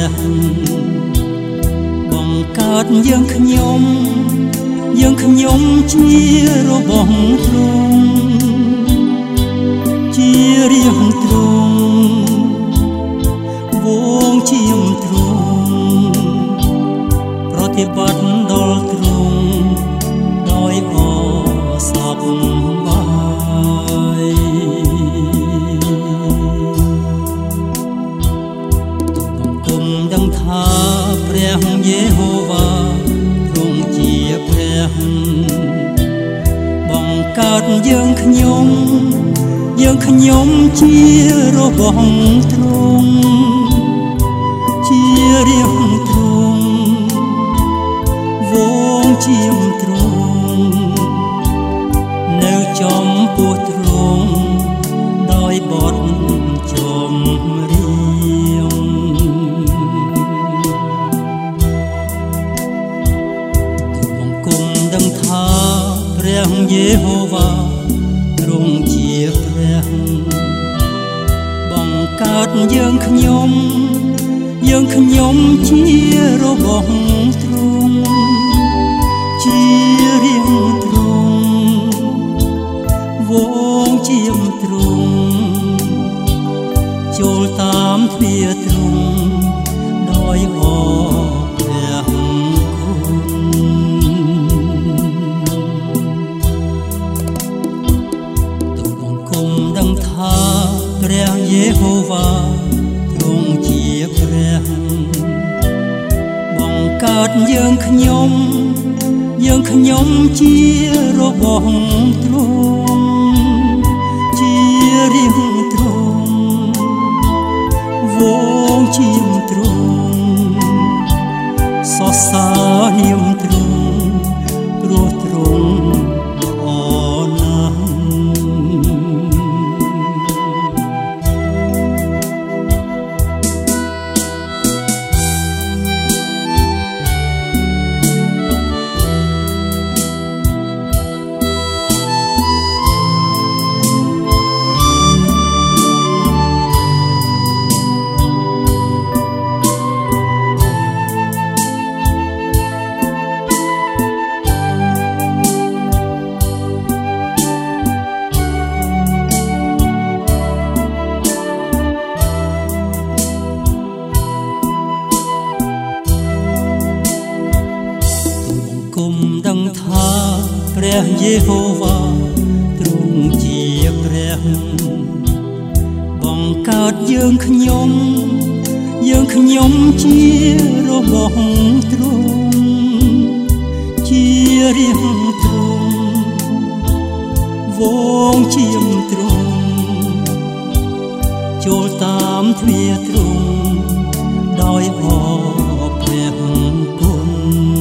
បង្កើតយើងខ្ញុំជារបស់ទ្រង់ជារៀងទ្រង់វងជាមទ្រង់ប្រតិបត្តិដល់ទ្រង់ដោយអសពបាយបង្គំដឹងថាព្រះយេហូវ៉ាទ្រង់ជាព្រះបង្កើតយើងខ្ញុំជារបស់ទ្រង់ជារៀងទ្រង់វងជាមទ្រង់នៅចំពោះទ្រង់ដោយបទចម្រៀងទូបង្គំដឹងថាព្រះយេហូវ៉ាទ្រង់ជាព្រះបង្កើតយើងខ្ញុំជារបស់ទ្រង់ជារៀងទ្រង់វងជាមទ្រង់ចូលតាមទ្វារទ្រង់ដោយអព្រះគុណទូបង្គំដឹងថាព្រះយេហូវ៉ាទ្រង់ជាព្រះបង្កើតយើងខ្ញុំជារបស់ទ្រង់ជារៀងទ្រង់វងជាមទ្រង់សរសើរនាមទ្រង់ព្រោះទ្រង់ល្អណាស់ដឹងថាព្រះយេហូវ៉ាទ្រង់ជាព្រះបង្កើតយើងខ្ញុំជារបស់ទ្រង់ជារៀងទ្រង់វងជាមទ្រង់ចូលតាមទ្វារទ្រង់ដោយអព្រះគុណ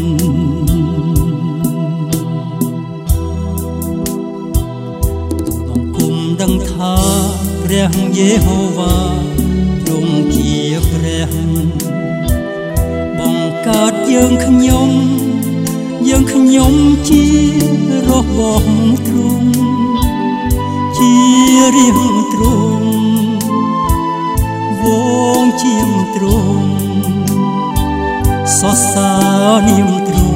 ដឹងថាព្រះយេហូវ៉ាទ្រង់ជាព្រះបង្កើតយើងខ្ញុំជារបស់ទ្រង់ជារៀងទ្រង់វងជាមទ្រង់សរសើរនាមទ្រ